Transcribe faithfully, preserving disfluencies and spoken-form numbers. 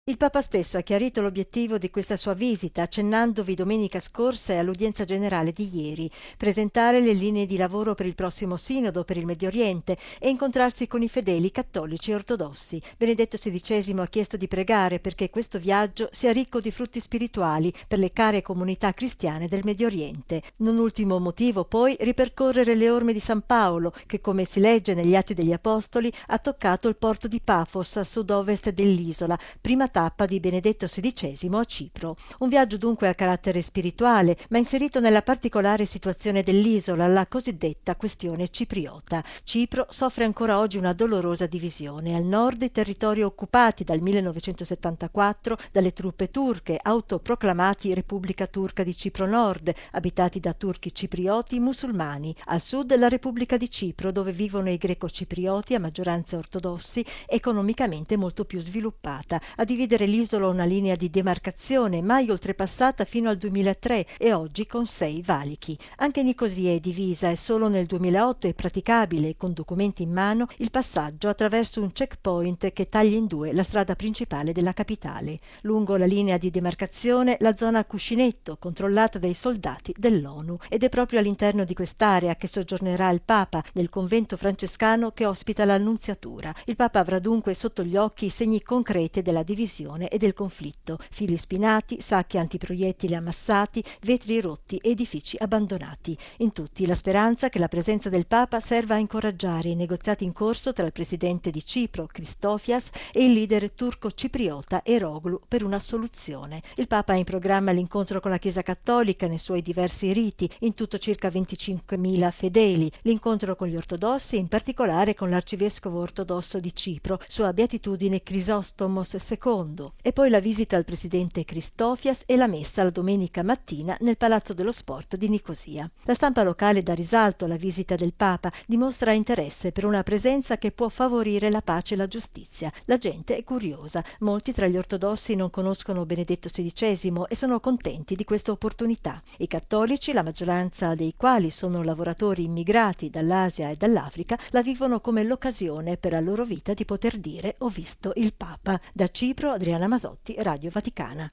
Il Papa stesso ha chiarito l'obiettivo di questa sua visita, accennandovi domenica scorsa e all'udienza generale di ieri, presentare le linee di lavoro per il prossimo sinodo per il Medio Oriente e incontrarsi con i fedeli cattolici e ortodossi. Benedetto sedicesimo ha chiesto di pregare perché questo viaggio sia ricco di frutti spirituali per le care comunità cristiane del Medio Oriente. Non ultimo motivo, poi, ripercorrere le orme di San Paolo, che, come si legge negli Atti degli Apostoli, ha toccato il porto di Pafos a sud-ovest dell'isola, prima tappa di Benedetto sedicesimo a Cipro. Un viaggio dunque a carattere spirituale, ma inserito nella particolare situazione dell'isola, la cosiddetta questione cipriota. Cipro soffre ancora oggi una dolorosa divisione. Al nord i territori occupati dal millenovecentosettantaquattro dalle truppe turche, autoproclamati Repubblica Turca di Cipro Nord, abitati da turchi ciprioti musulmani. Al sud la Repubblica di Cipro, dove vivono i greco-ciprioti a maggioranza ortodossi, economicamente molto più sviluppata. A dividere l'isola una linea di demarcazione mai oltrepassata fino al duemilatré e oggi con sei valichi. Anche Nicosia è divisa e solo nel duemilaotto è praticabile, con documenti in mano, il passaggio attraverso un checkpoint che taglia in due la strada principale della capitale. Lungo la linea di demarcazione la zona cuscinetto, controllata dai soldati dell'ONU, ed è proprio all'interno di quest'area che soggiornerà il Papa, nel convento francescano che ospita l'Annunziatura. Il Papa avrà dunque sotto gli occhi i segni concreti della divisione e del conflitto: fili spinati, sacchi antiproiettili ammassati, vetri rotti, edifici abbandonati. In tutti la speranza che la presenza del Papa serva a incoraggiare i negoziati in corso tra il presidente di Cipro, Christofias, e il leader turco-cipriota Eroglu per una soluzione. Il Papa ha in programma l'incontro con la Chiesa Cattolica nei suoi diversi riti, in tutto circa venticinquemila fedeli, l'incontro con gli ortodossi, in particolare con l'arcivescovo ortodosso di Cipro, Sua Beatitudine Crisostomos secondo, e poi la visita al presidente Christofias e la messa la domenica mattina nel Palazzo dello Sport di Nicosia. La stampa locale dà risalto alla visita del Papa, dimostra interesse per una presenza che può favorire la pace e la giustizia. La gente è curiosa, molti tra gli ortodossi non conoscono Benedetto sedicesimo e sono contenti di questa opportunità. I cattolici, la maggioranza dei quali sono lavoratori immigrati dall'Asia e dall'Africa, la vivono come l'occasione per la loro vita di poter dire: ho visto il Papa. Da Cipro, Adriana Masotti, Radio Vaticana.